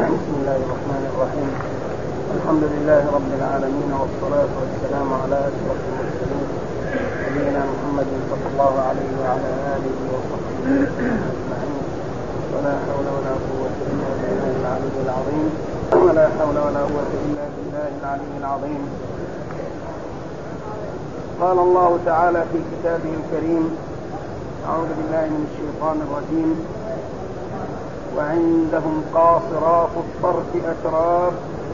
بسم الله الرحمن الرحيم. الحمد لله رب العالمين، والصلاة والسلام على أشرف المرسلين نبينا محمد صلى الله عليه وعلى آله وصحبه أجمعين. ولا حول ولا قوة إلا بالله العلي العظيم. ولا حول ولا قوة إلا بالله العلي العظيم. قال الله تعالى في كتابه الكريم: أعوذ بالله من الشيطان الرجيم: وعندهم قاصرات الطرف أتراب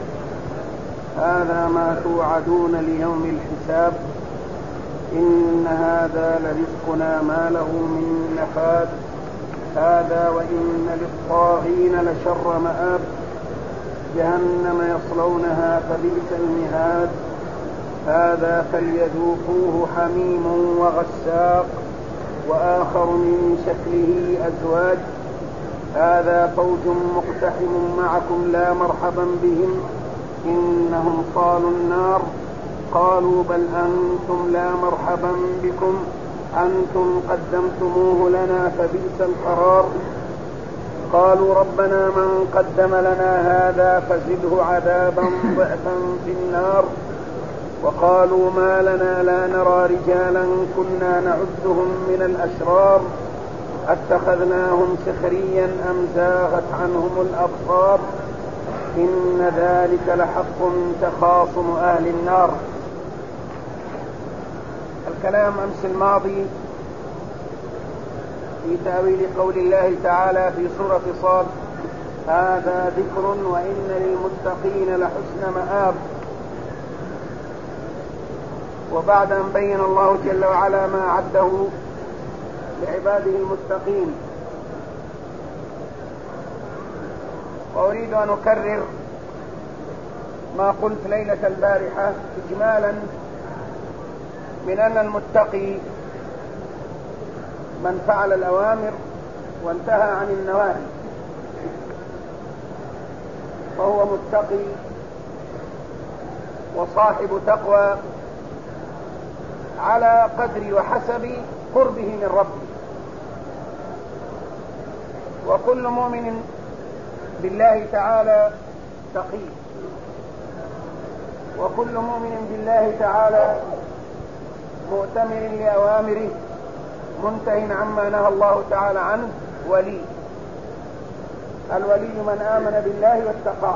هذا ما توعدون ليوم الحساب إن هذا لرزقنا ما له من نفاد هذا وإن للطاغين لشر مآب جهنم يصلونها فبئس المهاد هذا فليذوقوه حميم وغساق وآخر من شكله أزواج هذا فوج مقتحم معكم لا مرحبا بهم إنهم صالوا النار قالوا بل أنتم لا مرحبا بكم أنتم قدمتموه لنا فبئس القرار قالوا ربنا من قدم لنا هذا فزده عذابا ضعفا في النار وقالوا ما لنا لا نرى رجالا كنا نعدهم من الأشرار اتخذناهم سخريا أم زاغت عنهم الأبصار إن ذلك لحق تخاصم أهل النار. الكلام أمس الماضي في تأويل قول الله تعالى في سورة صاد: هذا ذكر وإن للمتقين لحسن مآب. وبعد أن بين الله جل وعلا ما أعده لعباده المتقين، وأريد أن أكرر ما قلت ليلة البارحة إجمالا من أن المتقي من فعل الأوامر وانتهى عن النواهي، فهو متقي وصاحب تقوى على قدر وحسب قربه من ربه. وكل مؤمن بالله تعالى تقي، وكل مؤمن بالله تعالى مؤتمر لأوامره منتهٍ عما نهى الله تعالى عنه ولي. الولي من آمن بالله واتقاه.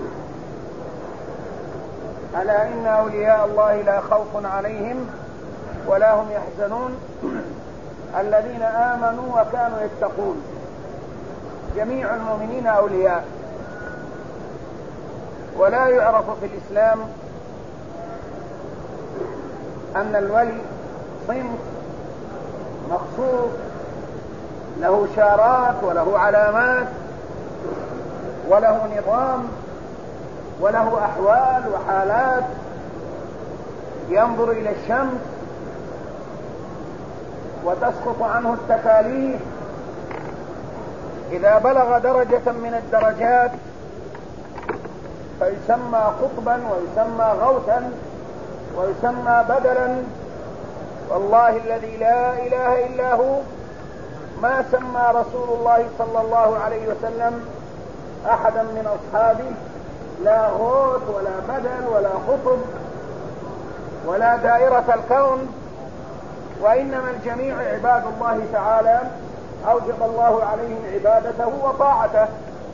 ألا إن أولياء الله لا خوف عليهم ولا هم يحزنون الذين آمنوا وكانوا يتقون. جميع المؤمنين أولياء، ولا يعرف في الإسلام أن الولي صنف مخصوص له شارات وله علامات وله نظام وله أحوال وحالات. ينظر إلى الشمس وتسقط عنه التكاليف، إذا بلغ درجة من الدرجات فيسمى قطبا ويسمى غوثا ويسمى بدلا. والله الذي لا إله إلا هو ما سمى رسول الله صلى الله عليه وسلم أحدا من أصحابه لا غوث ولا بدل ولا قطب ولا دائرة الكون، وإنما الجميع عباد الله تعالى أوجب الله عليهم عبادته وطاعته،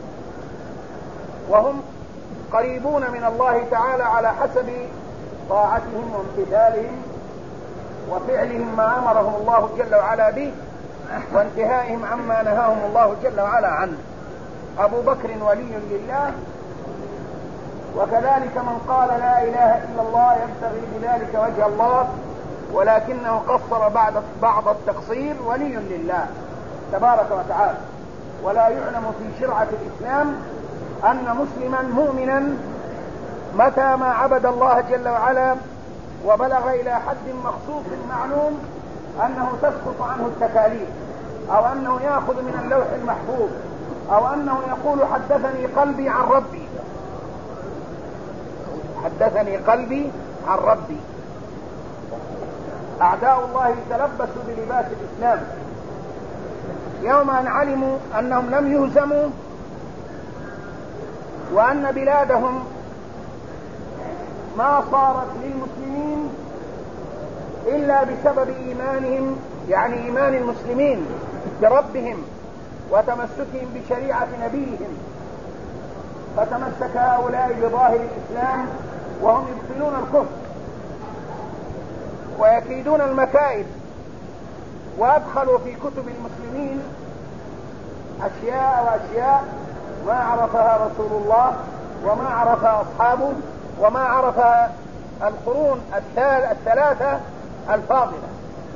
وهم قريبون من الله تعالى على حسب طاعتهم وامتثالهم وفعلهم ما أمرهم الله جل وعلا به وانتهائهم عما نهاهم الله جل وعلا عنه. أبو بكر ولي لله، وكذلك من قال لا إله إلا الله يبتغي بذلك وجه الله ولكنه قصر بعض التقصير ولي لله تبارك وتعالى. ولا يعلم في شرعة الإسلام أن مسلما مؤمنا متى ما عبد الله جل وعلا وبلغ إلى حد مخصوص معلوم أنه تسقط عنه التكاليف، أو أنه يأخذ من اللوح المحفوظ، أو أنه يقول حدثني قلبي عن ربي، حدثني قلبي عن ربي. أعداء الله تلبسوا بلباس الإسلام يوم أن علموا أنهم لم يهزموا وأن بلادهم ما صارت للمسلمين إلا بسبب إيمانهم، يعني إيمان المسلمين بربهم وتمسكهم بشريعة نبيهم. فتمسك هؤلاء بظاهر الإسلام وهم يبطلون الكفر ويكيدون المكائد، وأدخلوا في كتب المسلمين أشياء وأشياء ما عرفها رسول الله وما عرفها أصحابه وما عرفها القرون الثلاثة الفاضلة.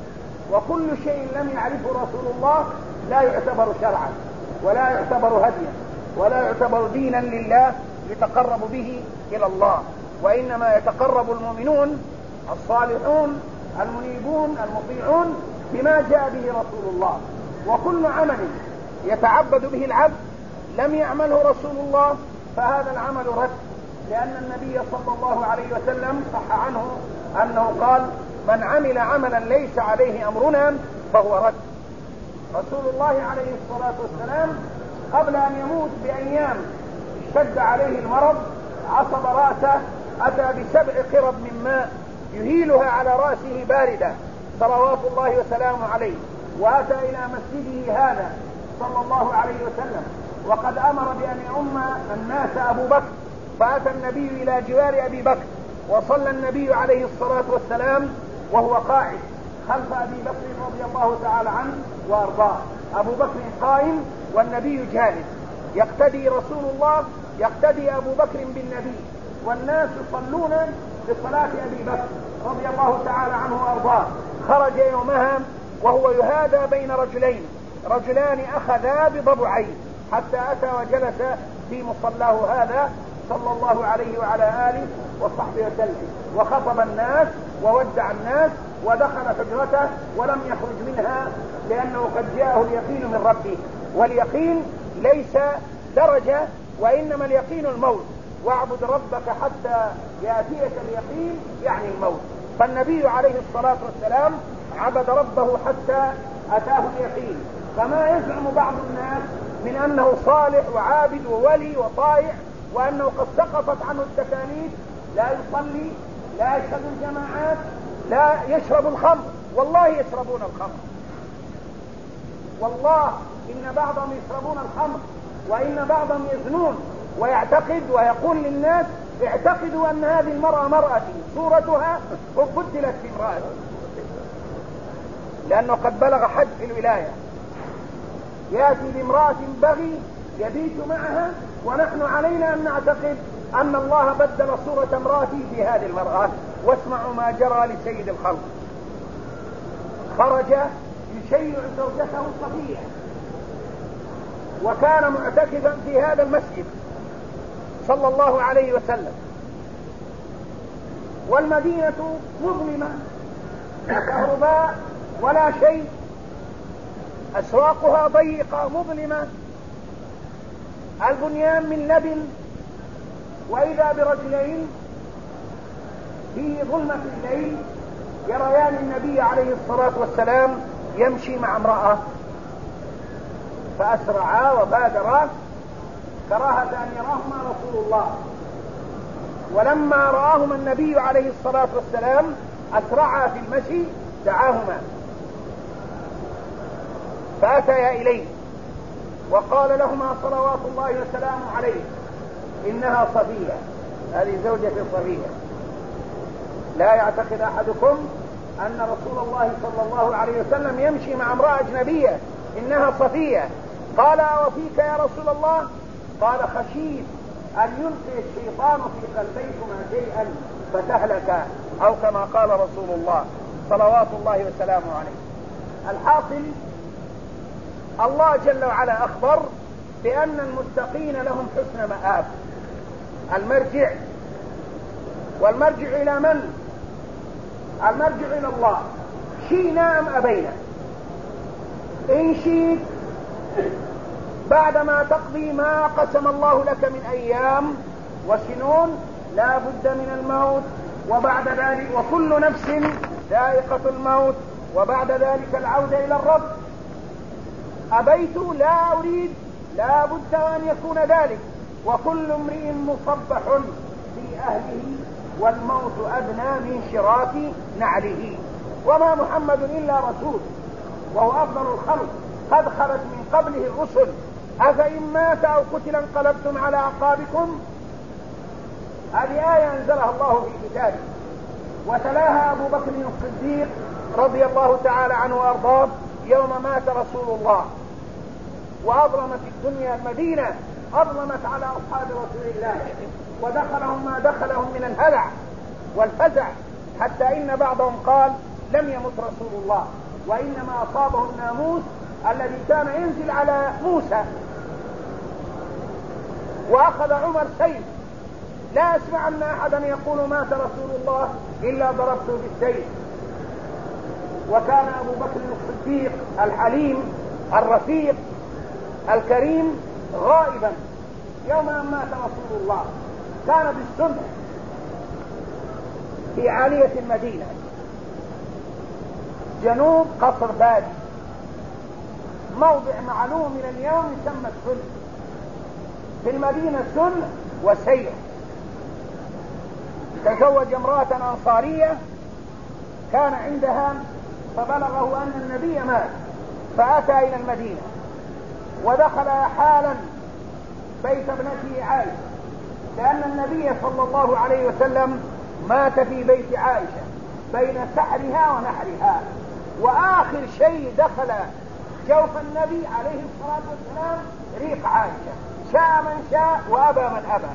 وكل شيء لم يعرفه رسول الله لا يعتبر شرعا ولا يعتبر هديا ولا يعتبر دينا لله يتقرب به إلى الله، وإنما يتقرب المؤمنون الصالحون المنيبون المطيعون بما جاء به رسول الله. وكل عمل يتعبد به العبد لم يعمله رسول الله فهذا العمل رد، لأن النبي صلى الله عليه وسلم صح عنه أنه قال: من عمل عملا ليس عليه أمرنا فهو رد. رسول الله عليه الصلاة والسلام قبل أن يموت بأيام اشتد عليه المرض، عصب رأسه، أتى ب7 قرب من ماء يهيلها على رأسه باردة صلوات الله وسلامه عليه، وأتى إلى مسجده هذا صلى الله عليه وسلم وقد أمر بأن يؤم الناس أبو بكر، فأتى النبي إلى جوار أبي بكر وصلى النبي عليه الصلاة والسلام وهو قاعد خلف أبي بكر رضي الله تعالى عنه وأرضاه. أبو بكر قائم والنبي جالس، يقتدي رسول الله، يقتدي أبو بكر بالنبي، والناس يصلون بصلاة أبي بكر رضي الله تعالى عنه وأرضاه. خرج يومها وهو يهادى بين رجلان أخذا بضبعين حتى أتى وجلس في مصلاه هذا صلى الله عليه وعلى آله وصحبه وسلم، وخطب الناس وودع الناس ودخل حجرته ولم يخرج منها، لأنه قد جاءه اليقين من ربه. واليقين ليس درجة، وإنما اليقين الموت، واعبد ربك حتى يأتيك اليقين، يعني الموت. فالنبي عليه الصلاة والسلام عبد ربه حتى أتاه اليقين. فما يزعم بعض الناس من أنه صالح وعابد وولي وطائع وأنه قد سقطت عنه التكاليف، لا يصلي، لا يشهد الجماعات، لا يشرب الخمر، والله يشربون الخمر، والله إن بعضهم يشربون الخمر، وإن بعضهم يزنون، ويعتقد ويقول للناس: اعتقدوا أن هذه المرأة مرأتي، صورتها بدلت في امرأتي، لأنه قد بلغ حد في الولاية. يأتي بامرأة بغي يبيت معها، ونحن علينا أن نعتقد أن الله بدل صورة امرأته في هذه المرأة. واسمعوا ما جرى لسيد الخلق، خرج يشيع زوجته صفية، وكان معتكفا في هذا المسجد صلى الله عليه وسلم، والمدينة مظلمة لا كهرباء ولا شيء، أسواقها ضيقة مظلمة، البنيان من لبن، وإذا برجلين في ظلمة الليل يريان النبي عليه الصلاة والسلام يمشي مع امرأة، فأسرعا وبادرا كراهة أن يراهما رسول الله. ولما رآهما النبي عليه الصلاة والسلام أسرعا في المشي، دعاهما فأتيا إليه وقال لهما صلوات الله وسلامه عليه: إنها صفية، هذه زوجة صفية. لا يعتقد أحدكم أن رسول الله صلى الله عليه وسلم يمشي مع امرأة أجنبية، إنها صفية. قال: وفيك يا رسول الله؟ قال: خشيت أن يلقي الشيطان في قلبيكما شيئا فتهلك، أو كما قال رسول الله صلوات الله وسلامه عليه. الحاصل، الله جل وعلا أخبر بأن المتقين لهم حسن مآب. المرجع، والمرجع إلى من؟ المرجع إلى الله، شئنا أم أبينا. إن شئت بعدما تقضي ما قسم الله لك من أيام وسنون لا بد من الموت، وبعد ذلك وكل نفس ذائقة الموت، وبعد ذلك العودة إلى الرب. أبيت لا أريد، لا بد أن يكون ذلك، وكل امرئ مصبح في أهله والموت أدنى من شراك نعله. وما محمد إلا رسول وهو أفضل الخلق قد خلت من قبله الرسل أفإن مات أو قتل انقلبتم على أعقابكم. هذه آية أنزلها الله في كتابه وتلاها أبو بكر الصديق رضي الله تعالى عنه وأرضاه يوم مات رسول الله، وأظلمت الدنيا المدينة، أظلمت على أصحاب رسول الله، ودخلهم ما دخلهم من الهلع والفزع، حتى إن بعضهم قال لم يمت رسول الله وإنما أصابه الناموس الذي كان ينزل على موسى. وأخذ عمر سيف، لا أسمع أن أحدا يقول مات رسول الله إلا ضربته بالسيف. وكان أبو بكر الصديق الحليم الرفيق الكريم غائبا يوم أن مات رسول الله، كان بالسنة في عالية المدينة جنوب قصر بادي، موضع معلوم من اليوم يسمى السن. في المدينة سن وسير. تزوج امرأة أنصارية كان عندها، فبلغه أن النبي مات فأتى إلى المدينة ودخل حالا بيت ابنته عائشة، لأن النبي صلى الله عليه وسلم مات في بيت عائشة بين سحرها ونحرها. وآخر شيء دخل جوف النبي عليه الصلاة والسلام ريق عائشة، شاء من شاء وأبى من أبى.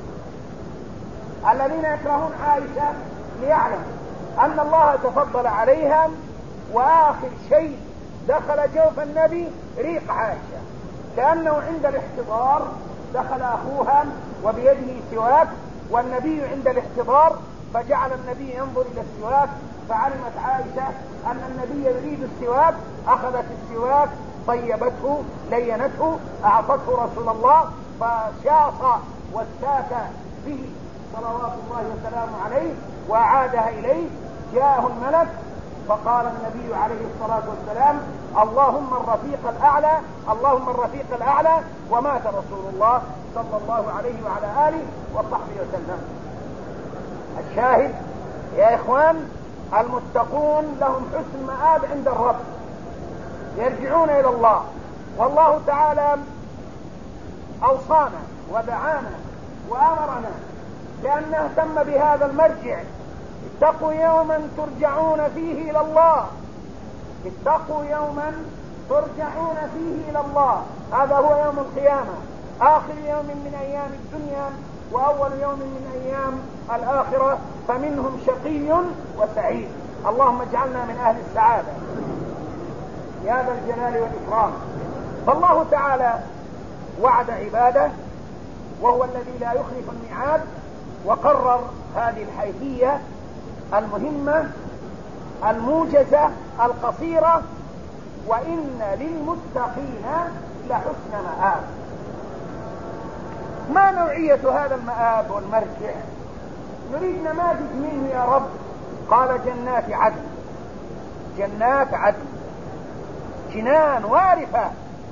الذين يكرهون عائشة ليعلم أن الله تفضل عليها، وآخر شيء دخل جوف النبي ريق عائشة، لأنه عند الاحتضار دخل أخوها وبيده سواك، والنبي عند الاحتضار فجعل النبي ينظر إلى السواك، فعلمت عائشة أن النبي يريد السواك، أخذت السواك طيبته لينته أعطته رسول الله، فشاص واستاك به صلوات الله وسلامه عليه وأعادها إليه. جاءه الملك فقال النبي عليه الصلاة والسلام اللهم الرفيق الأعلى، اللهم الرفيق الأعلى، ومات رسول الله صلى الله عليه وعلى آله وصحبه وسلم. الشاهد يا إخوان، المتقون لهم حسن مآب عند الرب، يرجعون إلى الله. والله تعالى أوصانا ودعانا وأمرنا بأن نهتم بهذا المرجع. اتقوا يوما ترجعون فيه إلى الله، اتقوا يوما ترجعون فيه إلى الله. هذا هو يوم القيامة، آخر يوم من أيام الدنيا وأول يوم من أيام الآخرة، فمنهم شقي وسعيد. اللهم اجعلنا من أهل السعادة يا ذا الجلال والإكرام. فالله تعالى وعد عباده وهو الذي لا يخلف الميعاد، وقرر هذه الحيثية المهمة الموجزة القصيرة: وإن للمتقين لحسن مآب. ما نوعية هذا المآب والمرجع؟ نريد نماذج منه يا رب. قال جنات عدن، جنات عدن، جنان وارفة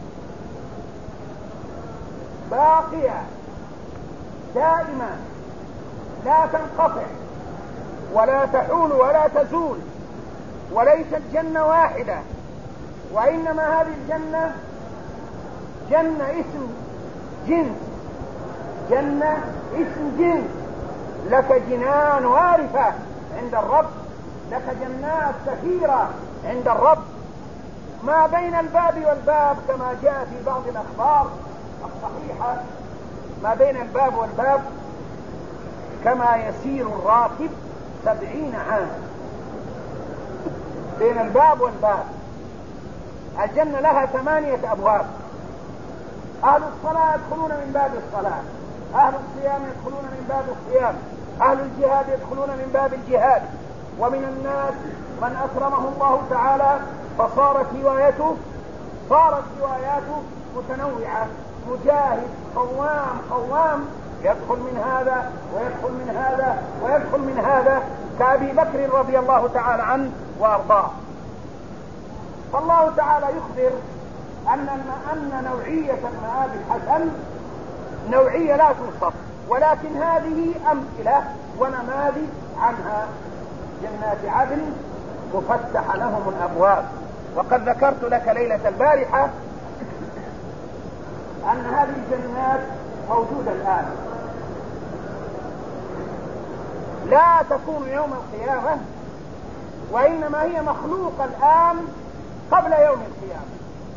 باقية دائمة لا تنقطع ولا تحول ولا تزول، وليست جنة واحدة، وإنما هذه الجنة جنة اسم جنس، جنة اسم جنس. لك جنان وارفة عند الرب، لك جنات كثيرة عند الرب، ما بين الباب والباب كما جاء في بعض الأخبار الصحيحة، ما بين الباب والباب كما يسير الراكب 70 عاما. بين الباب والباب. الجنة لها 8 أبواب. أهل الصلاة يدخلون من باب الصلاة، أهل الصيام يدخلون من باب الصيام، أهل الجهاد يدخلون من باب الجهاد. ومن الناس من أكرمه الله تعالى فصارت رواياته متنوعة، مجاهد، قوام يدخل من هذا ويدخل من هذا ويدخل من هذا، كأبي بكر رضي الله تعالى عنه وأرضاه. فالله تعالى يخبر أن نوعية المآب الحسن نوعية لا توصف، ولكن هذه أمثلة ونماذج عنها. جنات عدن مفتح لهم الأبواب. وقد ذكرت لك ليلة البارحة أن هذه الجنات موجودة الآن، لا تكون يوم القيامة، وإنما هي مخلوقة الآن قبل يوم القيامة.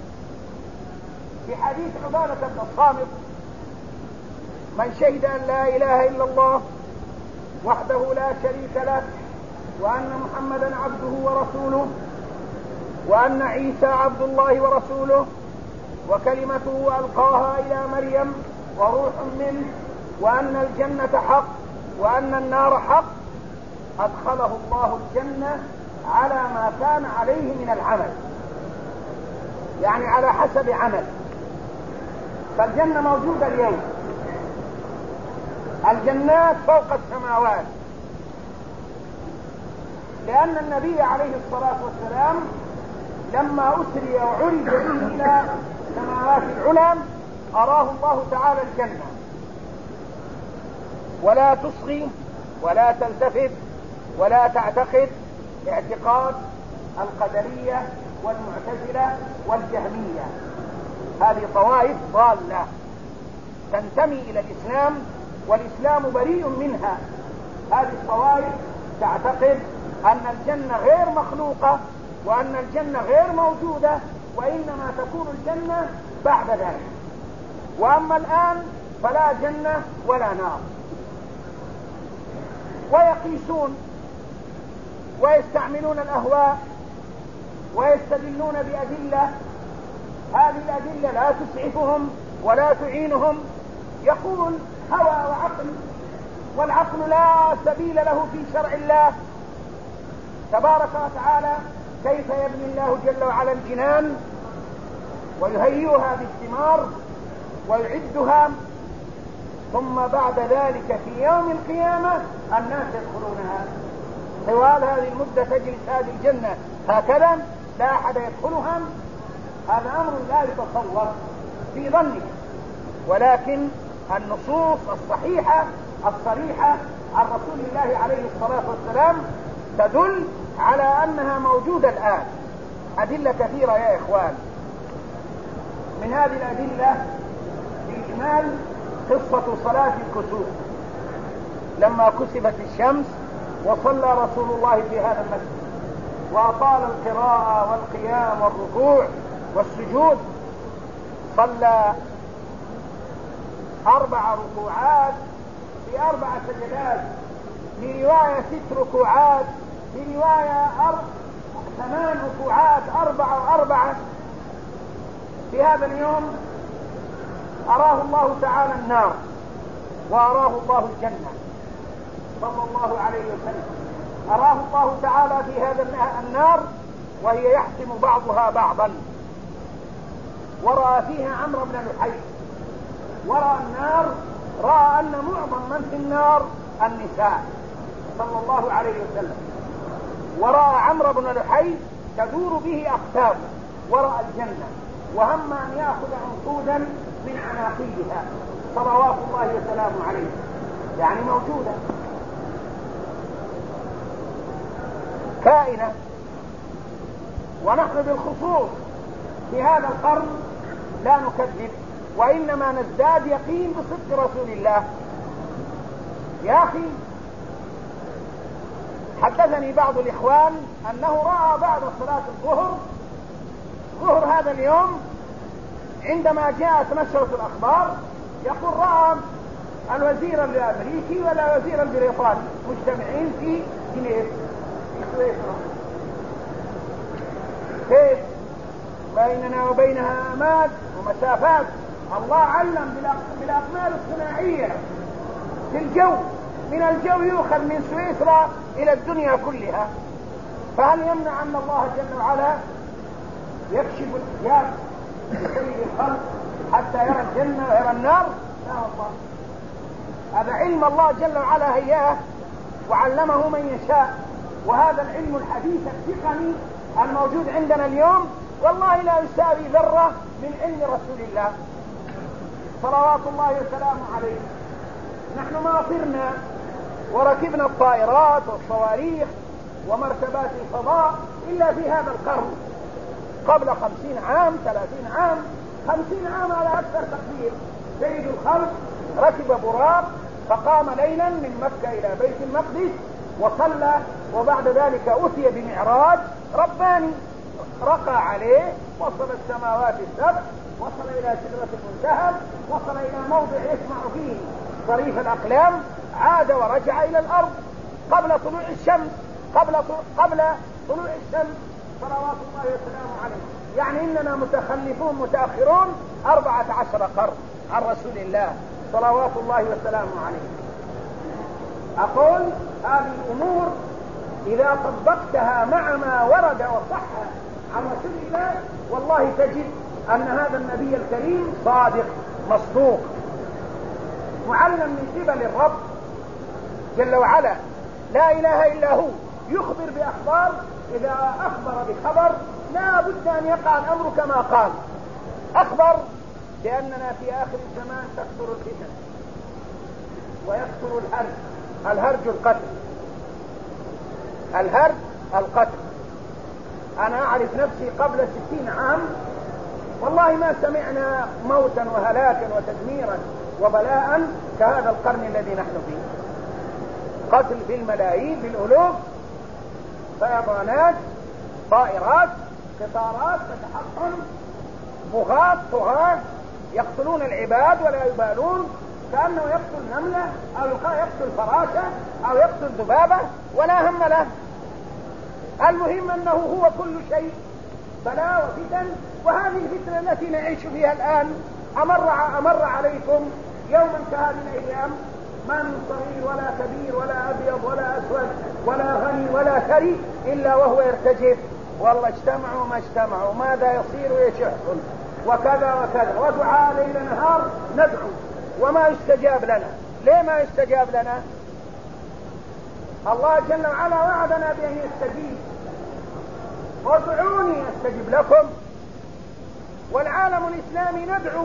في حديث عبادة بن الصامت: من شهد أن لا إله إلا الله وحده لا شريك له وأن محمدا عبده ورسوله وأن عيسى عبد الله ورسوله وكلمته ألقاها إلى مريم وروح منه وأن الجنة حق وأن النار حق، أدخله الله الجنة على ما كان عليه من العمل، يعني على حسب عمل. فالجنة موجودة اليوم، الجنات فوق السماوات، لأن النبي عليه الصلاة والسلام لما أسري وعرج به إلى سماوات العلى أراه الله تعالى الجنة، ولا تصغي ولا تلتفت ولا تعتقد اعتقاد القدرية والمعتزلة والجهمية. هذه طوائف ضالة تنتمي إلى الإسلام والإسلام بريء منها. هذه الطوائف تعتقد أن الجنة غير مخلوقة وأن الجنة غير موجودة، وإنما تكون الجنة بعد ذلك، وأما الآن فلا جنة ولا نار. ويقيسون ويستعملون الأهواء ويستدلون بأدلة، هذه الأدلة لا تسعفهم ولا تعينهم. يقول هوى وعقل، والعقل لا سبيل له في شرع الله تبارك وتعالى. كيف يبني الله جل وعلا الجنان ويهيئها بالثمار ويعدها، ثم بعد ذلك في يوم القيامة الناس يدخلونها. طوال هذه المدة تجلس هذه الجنة هكذا لا أحد يدخلها. هذا أمر لا يتصور في ظنه، ولكن النصوص الصحيحة الصريحة عن رسول الله عليه الصلاة والسلام تدل على أنها موجودة الآن. أدلة كثيرة يا إخوان. من هذه الأدلة بإجمال قصة صلاة الكسوف، لما كسفت الشمس وصلى رسول الله في هذا المسجد وأطال القراءة والقيام والركوع والسجود. صلى 4 ركوعات في 4 سجدات، في رواية 6 ركوعات، في رواية 8 ركوعات 4 و4. في هذا اليوم أراه الله تعالى النار وأراه الله الجنة صلى الله عليه وسلم. أراه الله تعالى في هذا النار وهي يحسم بعضها بعضا، ورأى فيها عمرو بن لحي، ورأى النار، رأى أن معظم من في النار النساء صلى الله عليه وسلم، ورأى عمرو بن لحي تدور به أقتابه، ورأى الجنة وهم أن يأخذ عنقودا من عناقيدها صلوات الله وسلامه عليه، يعني موجودة كائنة. ونحن بالخصوص في هذا القرن لا نكذب، وإنما نزداد يقين بصدق رسول الله. يا أخي، حدثني بعض الإخوان أنه رأى بعد صلاة الظهر هذا اليوم عندما جاءت نشرة الأخبار يقول رأى الوزير الأمريكي ولا الوزير البريطاني مجتمعين في جنيف في سويسرا. كيف بيننا وبينها آماد ومسافات؟ الله علم بالأقمار الصناعية في الجو، من الجو يؤخذ من سويسرا إلى الدنيا كلها. فهل يمنع أن الله جل وعلا يكشف الحجاب لسيد الخلق حتى يرى الجنة ويرى النار؟ لا والله، هذا علم الله جل وعلا هياه وعلمه من يشاء. وهذا العلم الحديث التقني الموجود عندنا اليوم والله لا يساوي ذرة من علم رسول الله. صلوات الله وسلامه عليه. نحن ما طرنا وركبنا الطائرات والصواريخ ومركبات الفضاء إلا في هذا القرن، قبل 50 عام 30 عام 50 عام على أكثر تقدير. سيد الخلق ركب براق فقام ليلا من مكة إلى بيت المقدس وصلى، وبعد ذلك أتي بمعراج رباني رقى عليه، وصل السماوات السبع، وصل إلى سدرة المنتهى، وصل إلى موضع يسمع فيه صريف الأقلام، عاد ورجع إلى الأرض قبل طلوع الشمس، قبل طلوع الشمس صلوات الله وسلامه عليه. يعني إننا متخلفون متأخرون 14 قرن عن رسول الله صلوات الله وسلامه عليه. أقول هذه الأمور إذا طبقتها مع ما ورد وصح عن رسول الله والله تجد أن هذا النبي الكريم صادق مصدوق معلم من قبل الرب جل وعلا، لا إله إلا هو، يخبر بأخبار. إذا أخبر بخبر لا بد أن يقع الأمر كما قال. أخبر بأننا في آخر الزمان تكثر الفتن ويكثر الهرج. الهرج القتل، الهرج القتل. أنا أعرف نفسي قبل 60 عام والله ما سمعنا موتا وهلاكا وتدميرا وبلاء كهذا القرن الذي نحن فيه. قتل بالملايين بالألوف، فيضانات، طائرات، قطارات تتحطم، بغاة طغاة يقتلون العباد ولا يبالون، كأنه يقتل نملة أو يقتل فراشة أو يقتل ذبابة ولا هم له. المهم أنه هو كل شيء بلاء وفتن. وهذه الفتنة التي نعيش فيها الآن أمر عليكم يوما كهذه الأيام ما من صغير ولا كبير ولا أبيض ولا أسود ولا غني ولا ثري إلا وهو يرتجف، والله اجتمعوا ما اجتمعوا ماذا يصير يشحن وكذا وكذا، ودعاء ليل نهار ندعو وما يستجاب لنا. ليه ما يستجاب لنا؟ الله جل وعلا وعدنا بأن يستجيب، وادعوني استجب لكم. والعالم الإسلامي ندعو،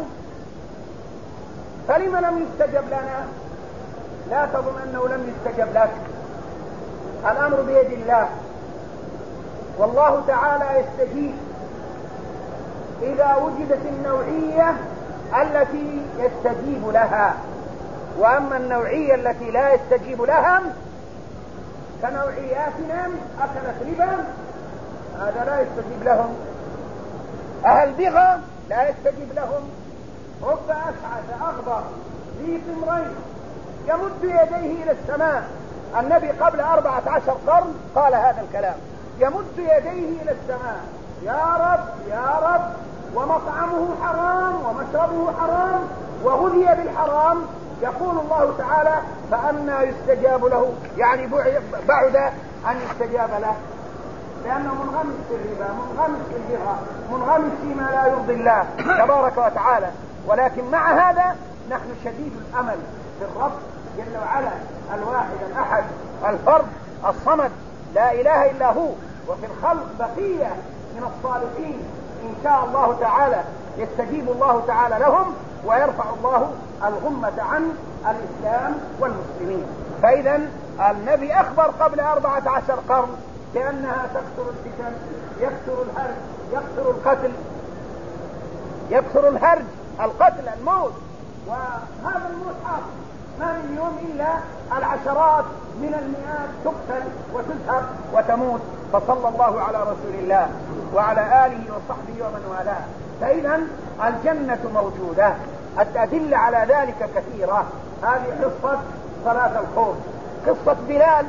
فلما لم يستجب لنا؟ لا تظن أنه لم يستجب لك، الأمر بيد الله، والله تعالى يستجيب إذا وجدت النوعية التي يستجيب لها. وأما النوعية التي لا يستجيب لها كنوعياتنا أكلت ربا، هذا لا يستجيب لهم. أهل بغى لا يستجيب لهم. رب أسعد أغبر ذي طمرين يمد يديه إلى السماء. النبي قبل 14 قرن قال هذا الكلام، يمد يديه إلى السماء يا رب يا رب، ومطعمه حرام ومشربه حرام وغذي بالحرام. يقول الله تعالى فأنى يستجاب له، يعني بعد أن يستجاب له، لأنه منغمس في الربا، منغمس في البغى، منغمس فيما لا يرضي الله تبارك وتعالى. ولكن مع هذا نحن شديد الأمل في الرب جل وعلا الواحد الأحد الفرد الصمد لا إله إلا هو. وفي الخلق بقية من الصالحين إن شاء الله تعالى يستجيب الله تعالى لهم ويرفع الله الغمة عن الإسلام والمسلمين. فإذا النبي أخبر قبل 14 قرن بأنها تكثر الفتن، يكثر الهرج، يكثر القتل، يكثر الهرج القتل الموت. وهذا الموت حاصل، ما من يوم إلا العشرات من المئات تقتل وتذهب وتموت. فصلى الله على رسول الله وعلى آله وصحبه ومن والاه. فإذا الجنة موجودة، الأدلة على ذلك كثيرة. هذه قصة صلاة الخوف، قصة بلال.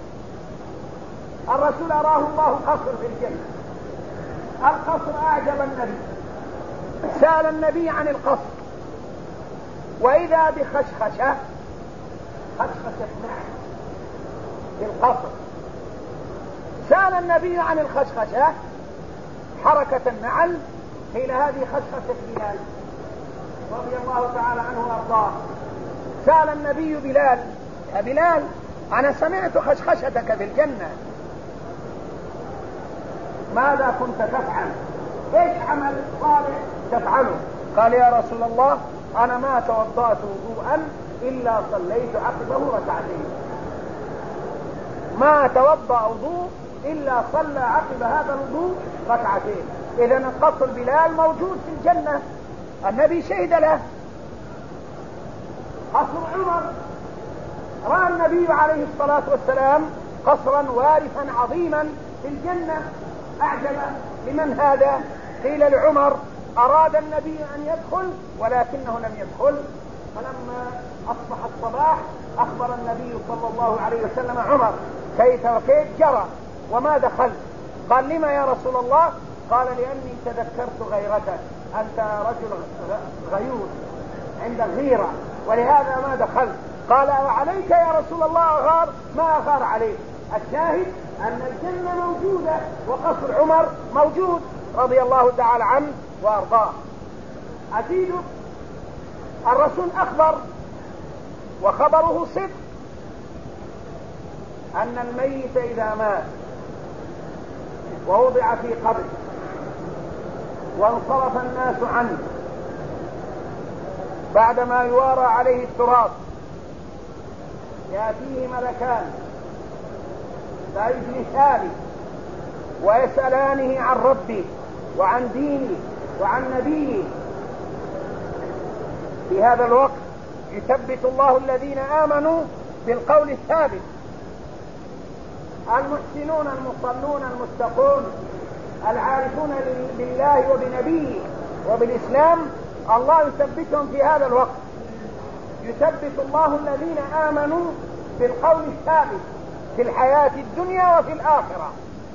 الرسول أراه الله قصر في الجنة، القصر أعجب النبي، سأل النبي عن القصر، وإذا بخشخشة، خشخشة نعل في القصر. سأل النبي عن الخشخشة، حركة النعل، قيل هذه خشخشة بلال رضي الله تعالى عنه وارضاه. سأل النبي بلال يا بلال أنا سمعت خشخشتك في الجنة، ماذا كنت تفعل؟ ايش عمل صالح تفعله؟ قال يا رسول الله أنا ما توضأت وضوءا إلا صليت عقبه ركعتين، ما توضأ وضوء إلا صلى عقب هذا الوضوء ركعتين. إذن قصر بلال موجود في الجنة، النبي شهد له. قصر عمر، رأى النبي عليه الصلاة والسلام قصرا وارفا عظيما في الجنة، أعجب. لمن هذا؟ قيل لعمر. أراد النبي أن يدخل ولكنه لم يدخل، فلما أصبح الصباح أخبر النبي صلى الله عليه وسلم عمر كيف وكيف جرى وما دخل. قال لما يا رسول الله؟ قال لأني تذكرت غيرتك، أنت رجل غيور عند الغيرة ولهذا ما دخلت. قال وعليك يا رسول الله أغار؟ ما أغار عليك. الشاهد أن الجنة موجودة وقصر عمر موجود رضي الله تعالى عنه وأرضاه. أزيد، الرسول أخبر وخبره صدق أن الميت إذا مات ووضع في قبر وانصرف الناس عنه بعدما يوارى عليه التراب، يأتيه ملكان فيجلسانه ويسألانه عن ربه وعن دينه وعن نبيه. في هذا الوقت يثبت الله الذين آمنوا بالقول الثابت، المحسنون المصلون المتقون العارفون بالله وبنبيه وبالإسلام، الله يثبتهم في هذا الوقت. يثبت الله الذين آمنوا بالقول الثابت في الحياة الدنيا وفي الآخرة.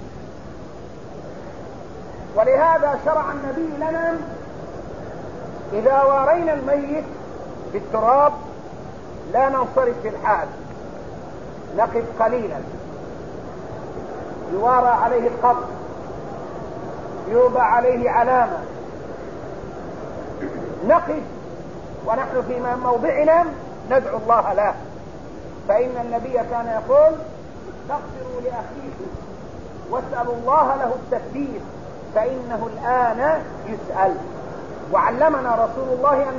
ولهذا شرع النبي لنا إذا وارينا الميت بالتراب لا ننصرف في الحال، نقف قليلا، يوارى عليه القبر، يوضع عليه علامة، نقف ونحن في موضعنا ندعو الله له. فإن النبي كان يقول استغفروا لأخيكم واسألوا الله له التثبيت فإنه الآن يسأل. وعلمنا رسول الله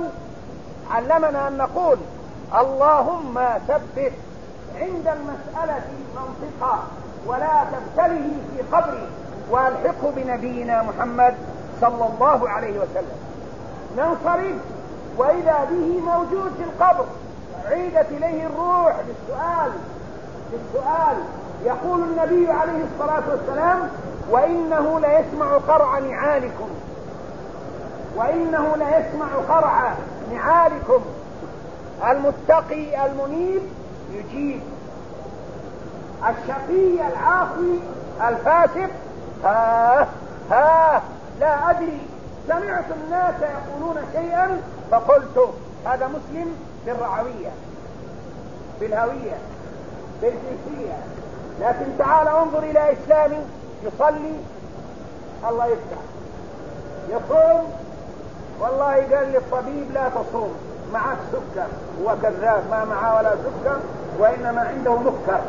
أن نقول اللهم ثبت عند المسألة منطقا ولا تبتله في قبري والحقه بنبينا محمد صلى الله عليه وسلم. ننصرف وإذا به موجود في القبر، عيدت إليه الروح للسؤال. يقول النبي عليه الصلاة والسلام وإنه ليسمع قرع نعالكم، وإنه ليسمع قرع نعالكم. المتقي المنيب يجيب، الشقي العاصي الفاسق لا أدري، سمعت الناس يقولون شيئا فقلت. هذا مسلم بالرعوية بالهوية بالجنسية. لكن تعال انظر إلى إسلامي، يصلي الله يفتح، يصوم والله قال للطبيب لا تصوم معك سكر، هو كذاب ما معه ولا سكر وإنما عنده نكر.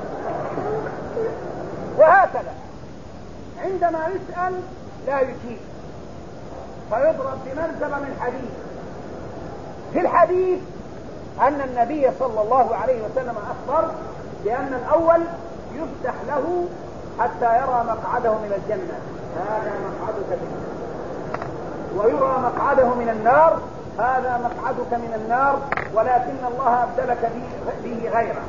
وهكذا عندما يسأل لا يجيب فيضرب بمرتبة من حديث. في الحديث أن النبي صلى الله عليه وسلم أخبر بأن الأول يفتح له حتى يرى مقعده من الجنة، هذا مقعدك من الجنة، ويرى مقعده من النار، هذا مقعدك من النار ولكن الله أبدلك به غيره.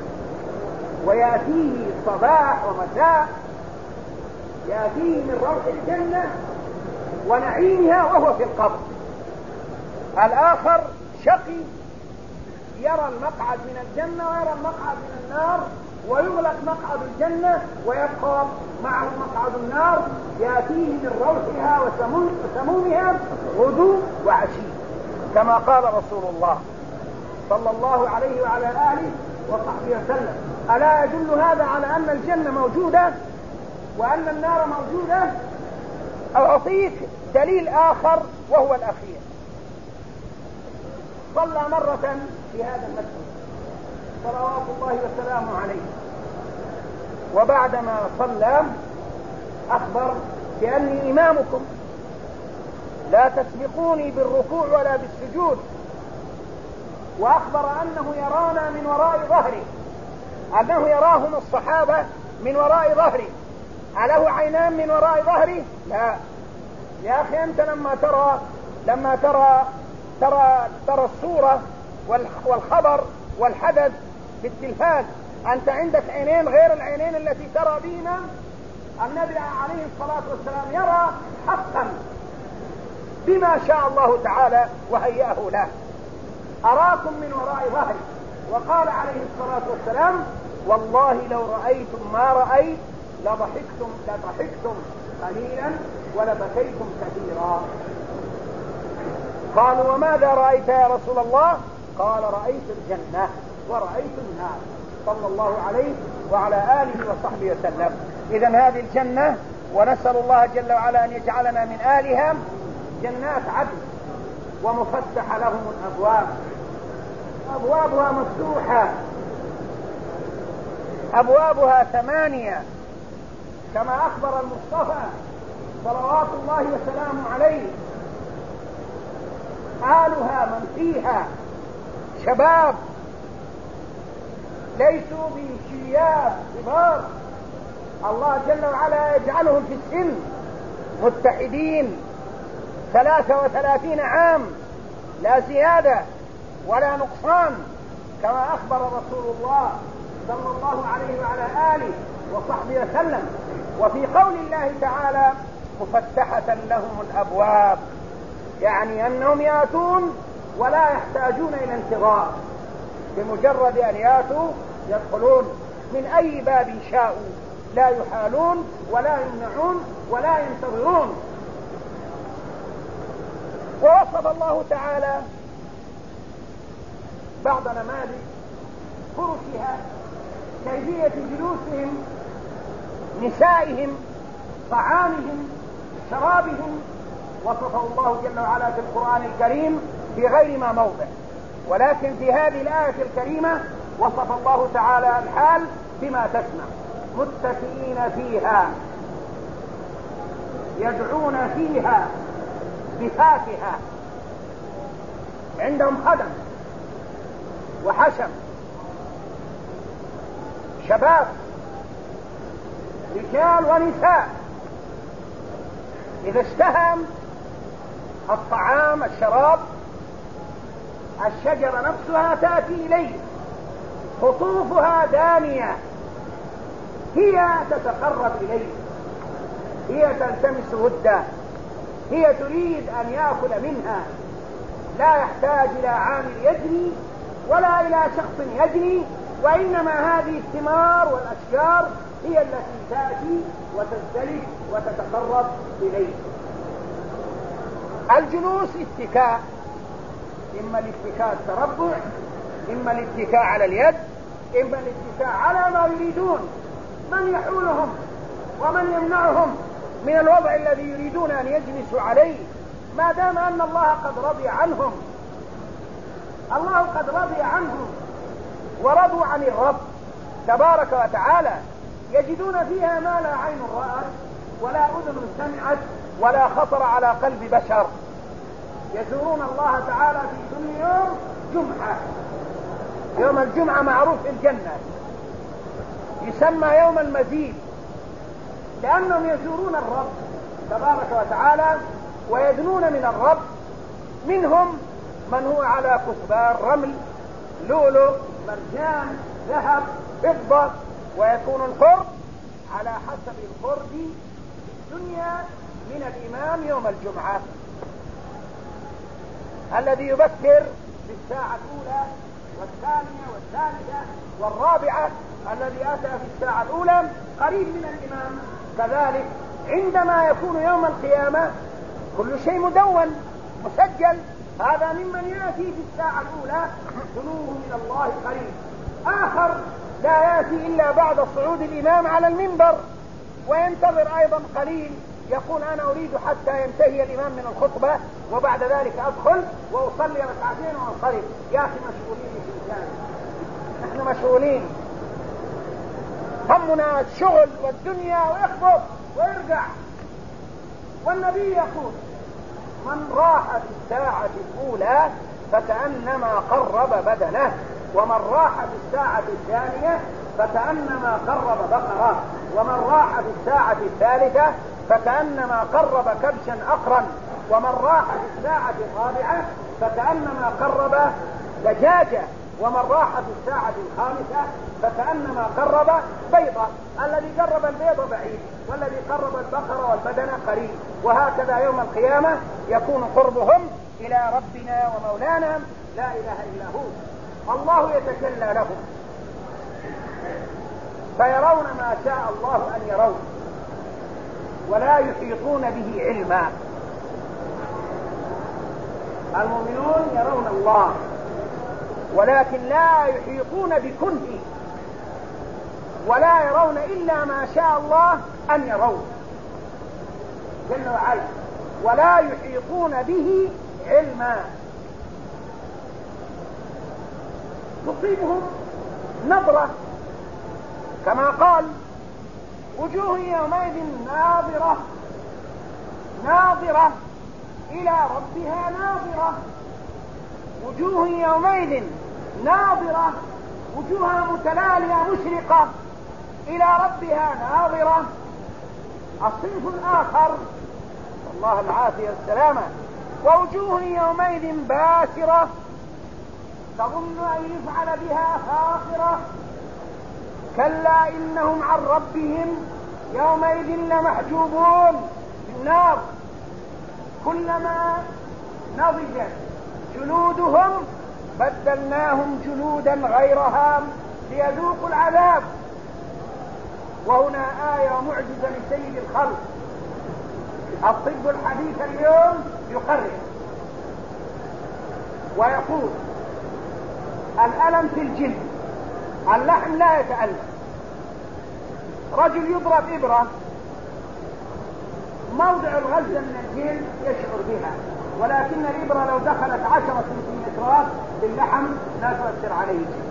ويأتيه صباح ومساء، يأتيه من روح الجنة ونعيمها وهو في القبر. الآخر شقي يرى المقعد من الجنة ويرى المقعد من النار، ويغلق مقعد الجنة ويبقى معه مقعد النار، يأتيه من روحها وسمومها غدو وعشي، كما قال رسول الله صلى الله عليه وعلى آله وصحبه وسلم. ألا يدل هذا على أن الجنة موجودة وأن النار موجودة؟ أعطيك دليل آخر وهو الأخير. صلى مرة في هذا المسجد صلوات الله وسلامه عليه، وبعدما صلى أخبر بأني إمامكم، لا تسبقوني بالركوع ولا بالسجود. وأخبر أنه يرانا من وراء ظهره، أنه يراهم الصحابة من وراء ظهره. أله عينان من وراء ظهره؟ لا. يا أخي أنت لما ترى الصورة والخبر والحدث في التلفاز، أنت عندك عينين غير العينين التي ترى بهما. النبي عليه الصلاة والسلام يرى حقا بما شاء الله تعالى وهيأه له. أراكم من وراء ظهري. وقال عليه الصلاة والسلام: والله لو رأيتم ما رأيت لضحكتم قليلا ولبكيتم كثيرا. قالوا: وماذا رأيت يا رسول الله؟ قال: رأيت الجنة ورأيت النار، صلى الله عليه وعلى آله وصحبه وسلم. إذن هذه الجنة، ونسأل الله جل وعلا أن يجعلنا من آلها، جنات عدن ومفتح لهم الأبواب، أبوابها مفتوحة، أبوابها 8 كما أخبر المصطفى صلوات الله وسلامه عليه. آلها من فيها شباب ليسوا بشياب كبار، الله جل وعلا يجعلهم في السن متحدين 33 عام، لا زيادة ولا نقصان، كما أخبر رسول الله صلى الله عليه وعلى آله وصحبه وسلم. وفي قول الله تعالى: مفتحة لهم الأبواب، يعني أنهم يأتون ولا يحتاجون إلى انتظار، بمجرد أن يأتوا يدخلون من أي باب شاءوا، لا يحالون ولا يمنعون ولا ينتظرون. ووصف الله تعالى بعض نماذج فرشها، كيفية جلوسهم، نسائهم، طعامهم، شرابهم، وصفه الله جل وعلا في القرآن الكريم في غير ما موضع، ولكن في هذه الآية الكريمة وصف الله تعالى الحال بما تسمع: متكئين فيها يدعون فيها بفاكهة، عندهم خدم وحشم، شباب رجال ونساء، إذا اشتهى الطعام الشراب الشجرة نفسها تأتي إليه، قطوفها دانية، هي تتقرب إليه، هي تلتمس وده، هي تريد أن يأكل منها، لا يحتاج إلى عامل يجني ولا إلى شخص يجني، وإنما هذه الثمار والأشجار هي التي تأتي وتزدلج وتتقرب إليه. الجلوس اتكاء، إما الاتكاء التربع، إما الاتكاء على اليد، إما الاتكاء على ما يريدون، من يحولهم ومن يمنعهم من الوضع الذي يريدون أن يجلسوا عليه، ما دام أن الله قد رضي عنهم. الله قد رضي عنهم ورضوا عن الرب تبارك وتعالى، يجدون فيها ما لا عين رأت ولا أذن سمعت ولا خطر على قلب بشر. يزورون الله تعالى في كل يوم جمعة، يوم الجمعة معروف في الجنة، يسمى يوم المزيد، لأنهم يزورون الرب تبارك وتعالى ويدنون من الرب. منهم من هو على كثبان رمل، لؤلؤ، مرجان، ذهب، فضة، ويكون القرب على حسب القرب في الدنيا من الإمام يوم الجمعة، الذي يبكر في الساعة الأولى والثانية والثالثة والرابعة، الذي أتى في الساعة الأولى قريب من الإمام. كذلك عندما يكون يوم القيامة كل شيء مدون مسجل، هذا ممن يأتي في الساعة الأولى دنوه من الله قريب، آخر لا يأتي إلا بعد صعود الإمام على المنبر وينتظر أيضا قليل، يقول أنا أريد حتى ينتهي الإمام من الخطبة وبعد ذلك أدخل وأصلي ركعتين وأنصرف. يا أخي مشغولين في الإنسان، نحن مشغولين، همنا الشغل والدنيا ويخطب ويرجع. والنبي يقول من راح في الساعة الأولى فكأنما قرب بدنه، ومن راح في الساعة الثانية فكأنما قرب بقرة، ومن راح في الساعة الثالثة فكأنما قرب كبشا أقرا، ومن راح في الساعة الرابعة فكأنما قرب دجاجة، ومن راح في الساعة الخامسة فكأنما قرب بيضة. الذي قرب البيضة بعيد، والذي قرب البقرة والبدن قريب. وهكذا يوم القيامة يكون قربهم إلى ربنا ومولانا لا إله إلا هو. الله يتجلى لهم فيرون ما شاء الله أن يرون ولا يحيطون به علما. المؤمنون يرون الله ولكن لا يحيطون بكنه، ولا يرون إلا ما شاء الله أن يرون جل وعلا، ولا يحيطون به علما. تصيبهم نظرة كما قال وجوه يومئذ ناظرة ناظرة إلى ربها ناظرة، وجوه يومئذ ناظرة، وجوهها متلالية مشرقة إلى ربها ناظرة. الصنف الآخر الله العافية والسلامة ووجوه يومئذ باسرة تظن أن يفعل بها فاقرة كلا إنهم عن ربهم يومئذ لمحجوبون في النار كلما نضجت جلودهم بدلناهم جلودا غيرها ليذوقوا العذاب. وهنا آية معجزة لسيد الخلق. الطب الحديث اليوم يقرر ويقول الألم في الجلد، اللحم لا يتألم. رجل يضرب إبرة موضع الغزة من الجلد يشعر بها، ولكن الإبرة لو دخلت 10 سنتيمترات باللحم لا تؤثر عليه شيء،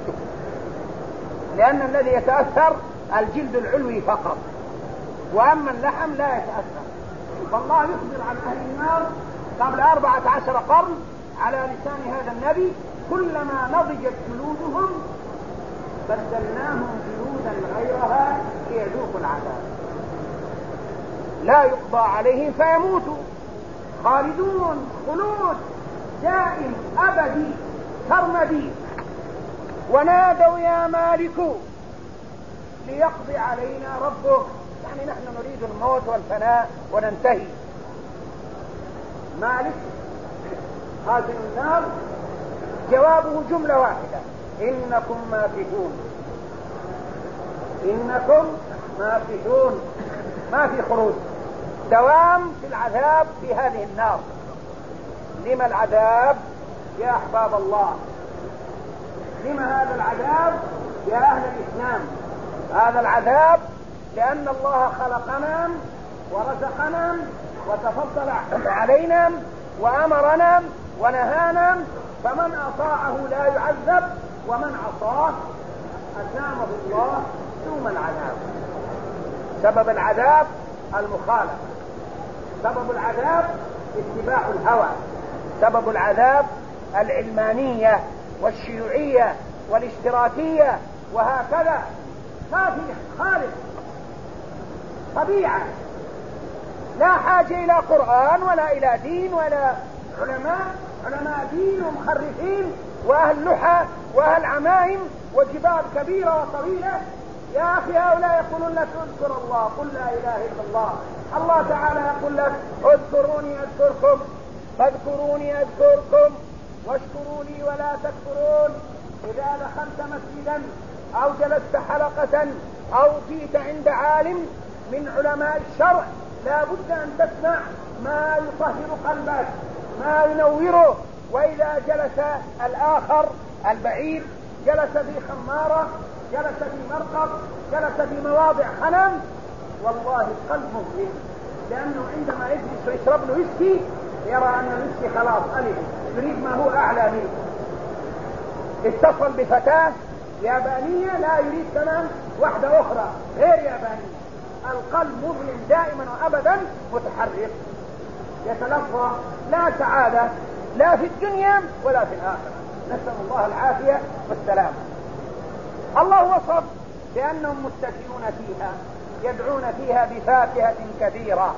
لأن الذي يتأثر الجلد العلوي فقط، وأما اللحم لا يتأثر. فالله يخبر عن أهل النار قبل 14 قرن على لسان هذا النبي كلما نضجت جلودهم بدلناهم جلودا غيرها ليذوقوا العذاب لا يقضى عليهم فيموتوا خالدون خلود دائم أبدي سرمدي. ونادوا يا مالك ليقضي علينا ربك، يعني نحن نريد الموت والفناء وننتهي. مالك خازن النار جوابه جملة واحدة إنكم ماكثون، إنكم ماكثون، ما في خروج، دوام في العذاب في هذه النار. لما العذاب يا أحباب الله؟ لما هذا العذاب يا أهل الإسلام؟ هذا العذاب لأن الله خلقنا ورزقنا وتفضل علينا وأمرنا ونهانا، فمن أطاعه لا يعذب ومن عصاه أسامه الله ثم العذاب. سبب العذاب المخالفة، سبب العذاب اتباع الهوى، سبب العذاب العلمانية والشيوعية والاشتراكية، وهكذا ما في خالق طبيعة، لا حاجة إلى قرآن ولا إلى دين ولا علماء دين ومخرفين وأهل لحى وأهل عمائم وجبال كبيرة وطويلة. يا أخي هؤلاء يقولون لك اذكر الله، قل لا إله إلا الله. الله تعالى يقول لك اذكروني أذكركم، فاذكروني أذكركم واشكروا لي ولا تكفرون. إذا دخلت مسجدا أو جلست حلقة أو جئت عند عالم من علماء الشرع لا بد أن تسمع ما يطهر قلبك، ما ينوره. وإذا جلس الآخر البعيد جلس في خمارة، جلس في مرقب، جلس في مواضع خنم، والله القلب مظلم، لأنه عندما يجلس ويشرب له ويسكي يرى أن الويسكي خلاص ألف، يريد ما هو أعلى منه. اتصل بفتاة يابانية لا يريد كمان واحدة أخرى غير يابانية. القلب مظلم دائما وأبدا متحرك. يتلقى لا سعادة لا في الدنيا ولا في الآخرة، نسأل الله العافية والسلام. الله وصف بأنهم متكئون فيها يدعون فيها بفاكهة كثيرة.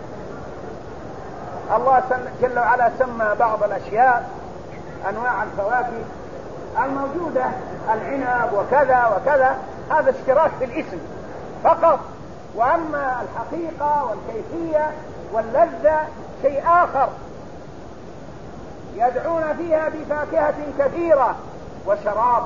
الله جل وعلا سمى بعض الأشياء أنواع الفواكه الموجودة العنب وكذا وكذا، هذا اشتراك في الاسم فقط، وأما الحقيقة والكيفية واللذة شيء آخر. يدعون فيها بفاكهة كثيرة وشراب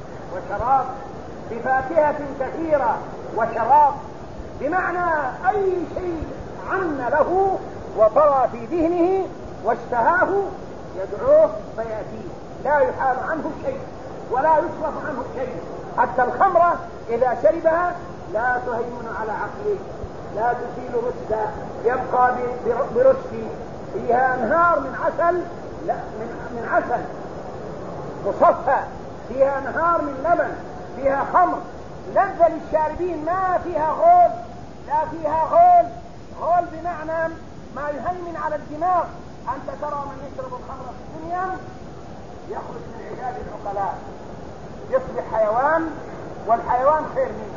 بفاكهة كثيرة وشراب، بمعنى أي شيء عن له وطرى في ذهنه واشتهاه يدعوه فيأتيه، لا يحال عنه شيء ولا يصرف عنه شيء. حتى الخمرة إذا شربها لا تهيمن على عقله، لا تزيل رشده، يبقى برشده. فيها أنهار من عسل، لا من عسل مصفى، فيها أنهار من لبن، فيها خمر لذة للشاربين، ما فيها غول، لا فيها غول بمعنى ما يهيمن على الدماغ. أنت ترى من يشرب الخمر في الدنيا يخرج من عداد العقلاء، يصبح حيوان، والحيوان خير منه،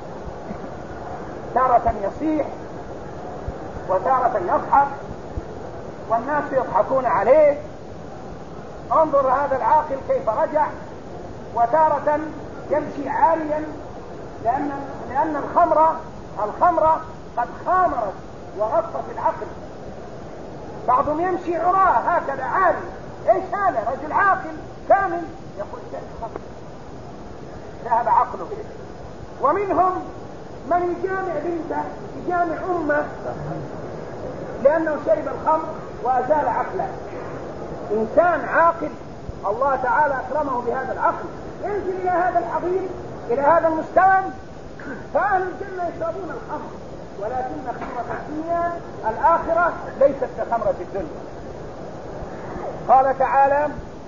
تارة يصيح وتارة يضحك والناس يضحكون عليه. انظر هذا العاقل كيف رجع، وتارة يمشي عاريا، لأن الخمرة قد خامرت وغطت العقل. بعضهم يمشي عراه هكذا عاري، ايش هذا؟ رجل عاقل كامل يقول شيء خمر، ذهب عقله. ومنهم من يجامع بنته، يجامع امه لأنه شرب الخمر وأزال عقله. إنسان عاقل الله تعالى أكرمه بهذا العقل ينزل إلى هذا العظيم، إلى هذا المستوى. فأهل الجنة يشربون الخمر، ولكن خمرة الدنيا الآخرة ليست كخمرة الدنيا. قال تعالى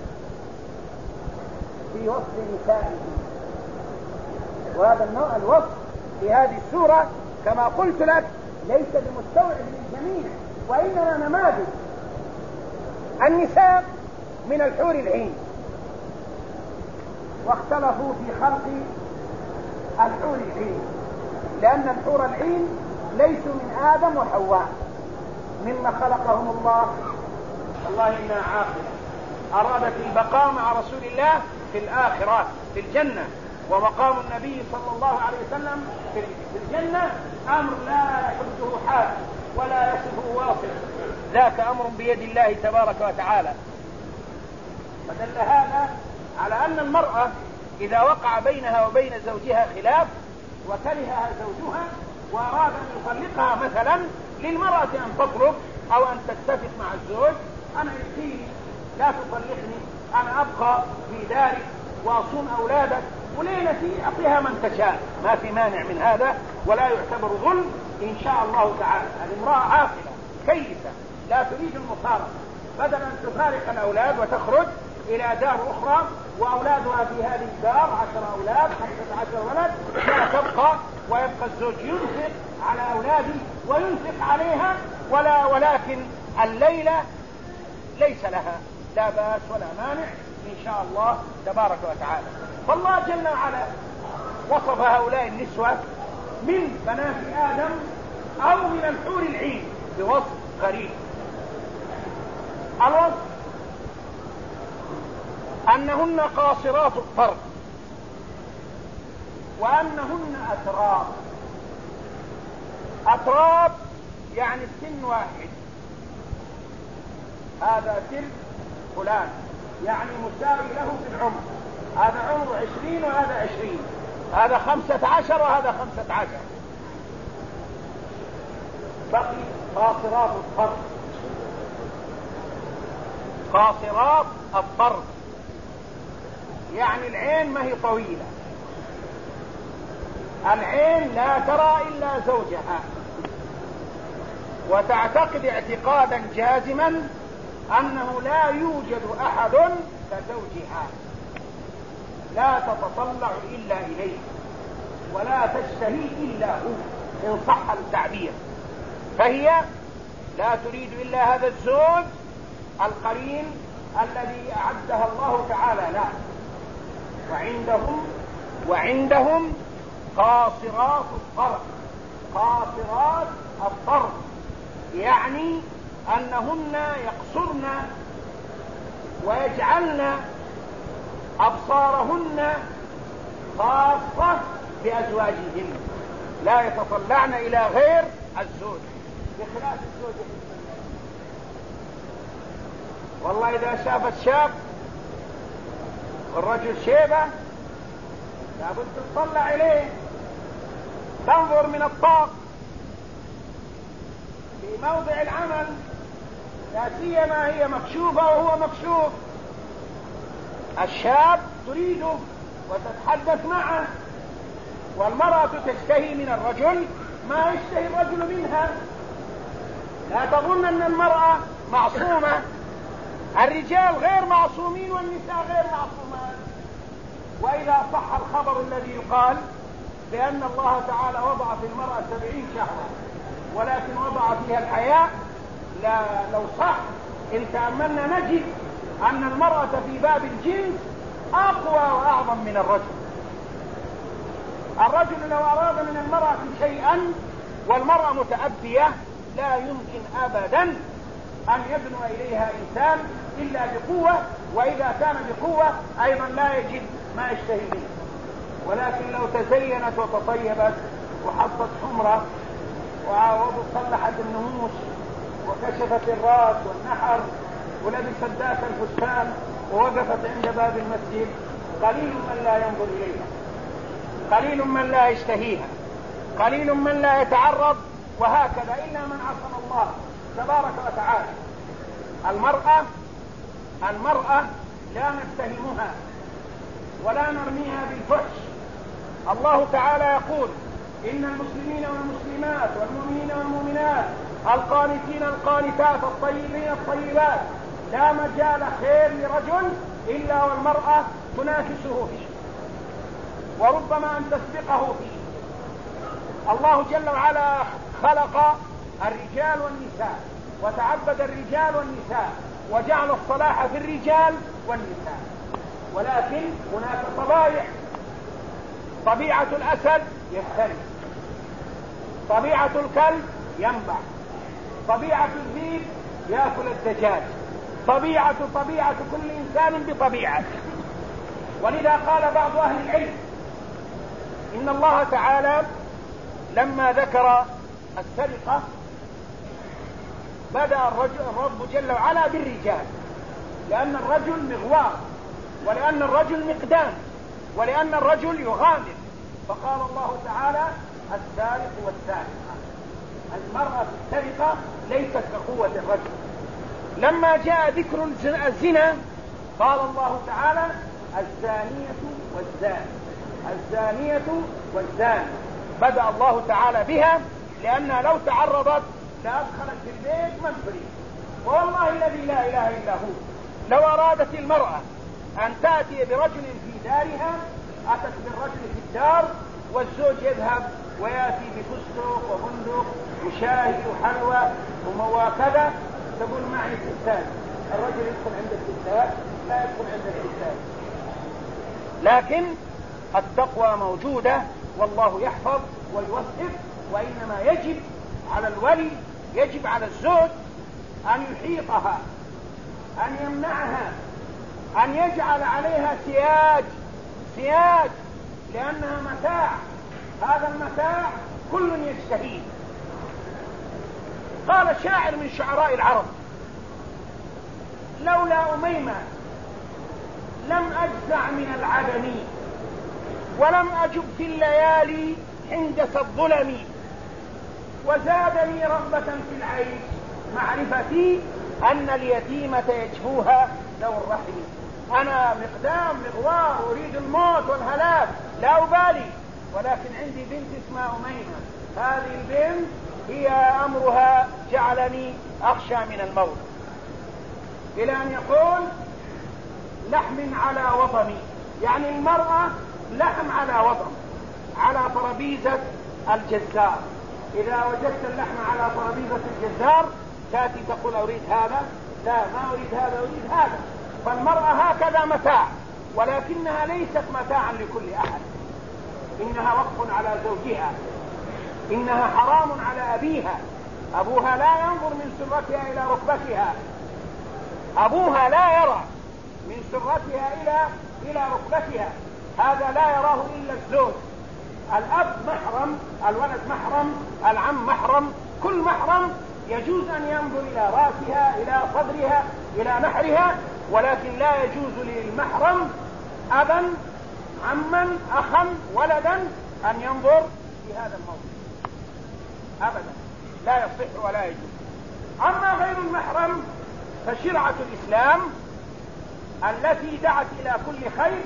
في وصف نسائه، وهذا النوع الوصف في هذه السورة كما قلت لك ليس بمستوعب للجميع، وإنما نماذج. النساء من الحور العين، واختلفوا في خلق الحور العين، لأن الحور العين ليسوا من آدم وحواء، مما خلقهم الله. والله إنها عاقلة أرادت البقاء مع رسول الله في الآخرة في الجنة، ومقام النبي صلى الله عليه وسلم في الجنة أمر لا يحده حال ولا يصفه واصف، ذاك أمر بيد الله تبارك وتعالى. فدل هذا على أن المرأة إذا وقع بينها وبين زوجها خلاف وكرهها زوجها وأراد أن يطلقها مثلا، للمرأة أن تطلب أو أن تتفق مع الزوج: أنا يكفيني، لا تطلقني، أنا أبقى في دارك وأصون أولادك وليلتي أعطيها من تشاء، ما في مانع من هذا ولا يعتبر ظلم إن شاء الله تعالى. الامرأة عاقلة كيسة لا تريد المفارقة، بدل أن تفارق الأولاد وتخرج إلى دار أخرى وأولادها في هذه الدار 10 أولاد 15 ولد، لا تبقى، ويبقى الزوج ينفق على أولاده وينفق عليها، ولكن الليلة ليس لها لا بأس ولا مانع إن شاء الله تبارك وتعالى. فالله جل وعلا وصف هؤلاء النسوة من بنات آدم أو من الحور العين بوصف غريب. الوصف أنهن قاصرات الطرف، وأنهن أتراب يعني سن واحد، هذا سن فلان يعني مساوي له في العمر، هذا عمره 20 وهذا 20، هذا 15 وهذا 15. بقي قاصرات الطرف، قاصرات الطرف يعني العين ما هي طويلة، العين لا ترى إلا زوجها، وتعتقد اعتقادا جازما أنه لا يوجد أحد كزوجها، لا تتطلع إلا إليه ولا تشتهي إلا هو إن صح التعبير. فهي لا تريد إلا هذا الزوج القرين الذي أعدها الله تعالى له. وعندهم قاصرات الطرف. قاصرات الطرف يعني أنهن يقصرن ويجعلن أبصارهن خاصة بأزواجهن، لا يتطلعن إلى غير الزوج، بخلاف الزوج. والله إذا شافت شاب والرجل شيبة لابد تطلع إليه، تنظر من الطاق في موضع العمل، لا سيما هي مكشوفة وهو مكشوف. الشاب تريده وتتحدث معه، والمرأة تشتهي من الرجل ما يشتهي الرجل منها. لا تظن أن المرأة معصومة، الرجال غير معصومين والنساء غير معصومات. وإذا صح الخبر الذي يقال بأن الله تعالى وضع في المرأة 70 شهرا ولكن وضع فيها الحياء، لا لو صح إن تأملنا نجد أن المرأة في باب الجنس أقوى وأعظم من الرجل. الرجل لو أراد من المرأة شيئا والمرأة متأبية لا يمكن أبدا أن يدنو إليها إنسان إلا بقوة، وإذا كان بقوة أيضا لا يجد ما يشتهي منه. ولكن لو تزينت وتطيبت وحطت حمرة وصلحت النموش وكشفت الرأس والنحر ولبست ذاك الفستان ووقفت عند باب المسجد، قليل من لا ينظر إليها، قليل من لا يشتهيها، قليل من لا يتعرض، وهكذا إلا من عصم الله تبارك وتعالى. المرأة لا نتهمها ولا نرميها بالفحش. الله تعالى يقول: إن المسلمين والمسلمات والمؤمنين والمؤمنات القانتين القانتات الطيبين الطيبات لا مجال خير لرجل إلا والمرأة تنافسه فيه وربما أن تسبقه فيه. الله جل وعلا خلق الرجال والنساء وتعبد الرجال والنساء وجعل الصلاح في الرجال والنساء، ولكن هناك طبائع. طبيعة الأسد يفترس، طبيعة الكلب ينبع، طبيعة الذئب يأكل الدجاج، طبيعة كل إنسان بطبيعته. ولذا قال بعض أهل العلم إن الله تعالى لما ذكر السرقة بدأ الرب جل وعلا بالرجال، لأن الرجل مغوار، ولأن الرجل مقدام، ولأن الرجل يغامر. فقال الله تعالى: السارق والسارقة. المرأة في السرقة ليست كقوة الرجل. لما جاء ذكر الزنا قال الله تعالى: الزانية والزاني، الزانية والزاني. بدأ الله تعالى بها لأنها لو تعرضت لأدخلت في البيت من تريد. والله الذي لا إله إلا هو لو أرادت المرأة أن تأتي برجل في دارها أتت بالرجل في الدار، والزوج يذهب ويأتي بفستق وبندق وشاي وحلوى وكذا، تقول معي ستات. الرجل يدخل عند الستات لا يدخل عند الستات. لكن التقوى موجودة والله يحفظ ويوثق. وإنما يجب على الولي، يجب على الزوج أن يحيطها، أن يمنعها، أن يجعل عليها سياج لأنها متاع. هذا المتاع كل يشتهيه. قال شاعر من شعراء العرب: لولا أميمة لم أجزع من العدم، ولم أجب في الليالي حندس الظلم، وزادني رغبة في العيش معرفتي أن اليتيمة يجفوها ذو الرحم. أنا مقدام مغوار أريد الموت والهلاك لا أبالي، ولكن عندي بنت اسمها أميمة. هذه البنت هي أمرها جعلني أخشى من الموت. إلى أن يقول: لحم على وطني، يعني المرأة لحم على وطن، على ترابيزة الجزار. إذا وجدت اللحم على ترابيزة الجزار تأتي تقول أريد هذا، لا ما أريد هذا أريد هذا. فالمرأة هكذا متاع، ولكنها ليست متاعا لكل أحد. إنها وقف على زوجها، إنها حرام على أبيها. أبوها لا ينظر من سرتها إلى ركبتها، أبوها لا يرى من سرتها إلى ركبتها، هذا لا يراه إلا الزوج. الأب محرم، الولد محرم، العم محرم، كل محرم يجوز أن ينظر إلى رأسها، إلى صدرها، إلى نحرها، ولكن لا يجوز للمحرم أبا عما أخا ولدا أن ينظر في هذا الموضوع أبدا، لا يصح ولا يجوز. أما غير المحرم فشرعة الإسلام التي دعت إلى كل خير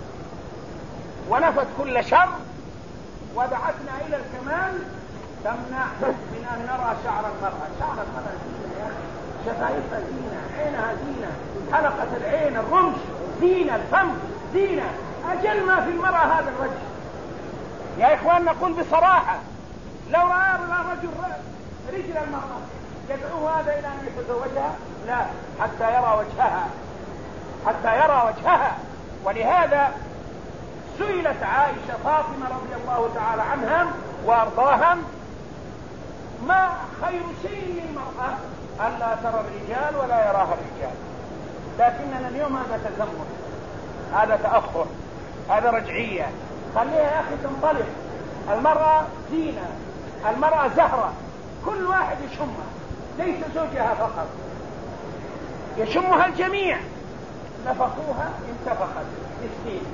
ونفت كل شر ودعتنا إلى الكمال تمنع من أن نرى شعر المرأة. شعر المرأة زينة، شفايفها زينة، عينها زينة، حلقة العين، الرمش زينة، الفم زينة، أجل ما في المرأة هذا الوجه. يا إخوان نقول بصراحة، لو رأى الرجل رجل المرأة يدعوه هذا إلى أن يتزوجها؟ لا، حتى يرى وجهها، حتى يرى وجهها. ولهذا سئلت عائشة فاطمة رضي الله تعالى عنها وأرضاها: ما خير شيء للمرأة؟ ألا ترى الرجال ولا يراها الرجال. لكننا اليوم هذا تزمت، هذا تأخر، هذا رجعية. خليها يا أخي تنطلق. المرأة زينة، المرأة زهرة، كل واحد يشمها، ليس زوجها فقط، يشمها الجميع. نفخوها انتفخت مسكين.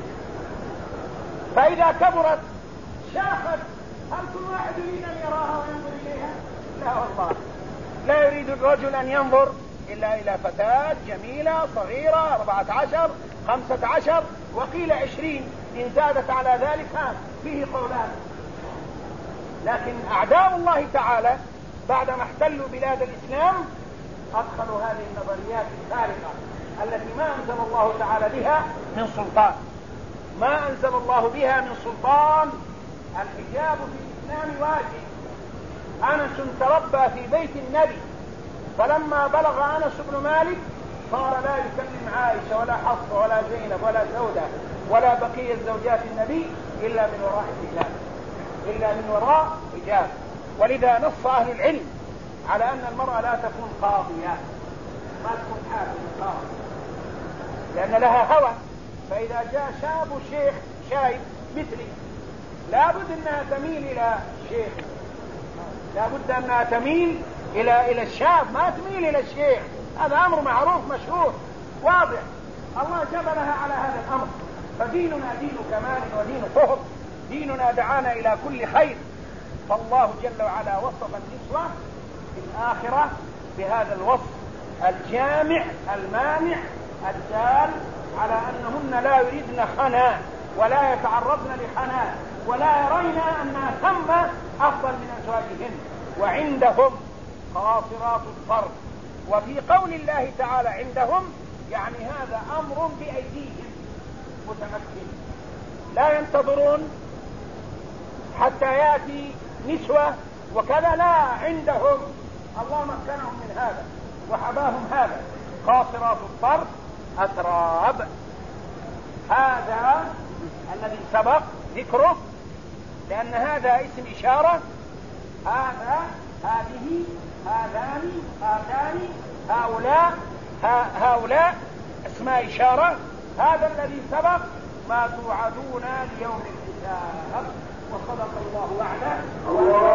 فإذا كبرت شاخت، هل كل واحد يريد أن يراها وينظر إليها؟ لا والله، لا يريد الرجل أن ينظر إلا إلى فتاة جميلة صغيرة 14 15 وقيل 20 إن زادت على ذلك فيه قولان. لكن أعداء الله تعالى بعدما احتلوا بلاد الإسلام أدخلوا هذه النظريات الفارقة التي ما أنزل الله تعالى بها من سلطان، ما أنزل الله بها من سلطان. الحجاب في الإسلام واجب. أنس تربى في بيت النبي، فلما بلغ أنس بن مالك صار لا يكلم عائشة ولا حفصة ولا زينب ولا سودة ولا بقية زوجات النبي إلا من وراء حجاب، إلا من وراء حجاب. ولذا نص أهل العلم على أن المرأة لا تكون قاضية، ما تكون حاكم قاضي، لأن لها هوى. فإذا جاء شاب شيخ شايب مثلي لابد أنها تميل إلى الشيخ، لابد أنها تميل إلى الشاب، ما تميل إلى الشيخ. هذا أمر معروف مشهور واضح، الله جبلها على هذا الأمر. فديننا دين كمال ودين طهر، ديننا دعانا إلى كل خير. فالله جل وعلا وصف النسوة في الآخرة بهذا الوصف الجامع المانع الدال على أنهن لا يريدن خنا ولا يتعرضن لخنا ولا يرين أنها ثم أفضل من أزواجهن، وعندهم قاصرات الطرف. وفي قول الله تعالى عندهم يعني هذا أمر بأيديهم متمكن، لا ينتظرون حتى يأتي نسوة وكذا، لا، عندهم الله مكنهم من هذا وحباهم هذا. قاصرات الطرف أتراب، هذا الذي سبق ذكره، لأن هذا اسم إشارة. هذا، هذه، هذان، هذان، هؤلاء اسماء إشارة. هذا الذي سبق ما توعدون ليوم الحساب. وصدق الله وعده.